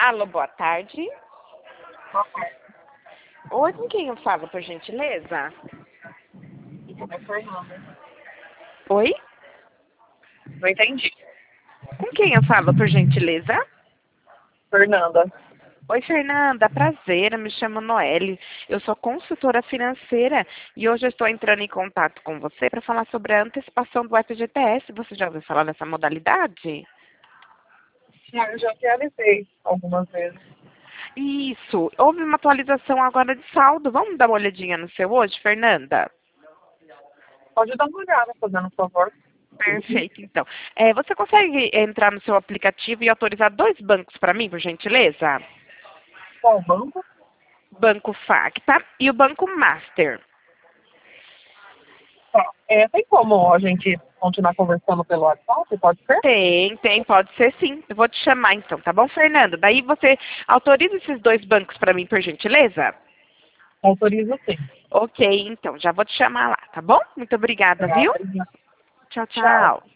Alô, boa tarde. Oi, com quem eu falo, por gentileza? É Fernanda. Oi? Não entendi. Com quem eu falo, por gentileza? Fernanda. Oi, Fernanda, prazer, eu me chamo Noelle. Eu sou consultora financeira e hoje eu estou entrando em contato com você para falar sobre a antecipação do FGTS. Você já ouviu falar dessa modalidade? Eu já realizei algumas vezes. Isso, houve uma atualização agora de saldo. Vamos dar uma olhadinha no seu hoje, Fernanda? Pode dar uma olhada, fazendo um favor. Perfeito, então. Você consegue entrar no seu aplicativo e autorizar 2 bancos para mim, por gentileza? Qual banco? Banco Facta e o Banco Master. Tá. Tem como a gente continuar conversando pelo WhatsApp? Pode ser? Tem, pode ser sim. Eu vou te chamar então, tá bom, Fernando? Daí você autoriza esses 2 bancos para mim, por gentileza? Autorizo sim. Ok, então, já vou te chamar lá, tá bom? Muito obrigada, Tá, viu? obrigada. Tchau, Tchau. tchau.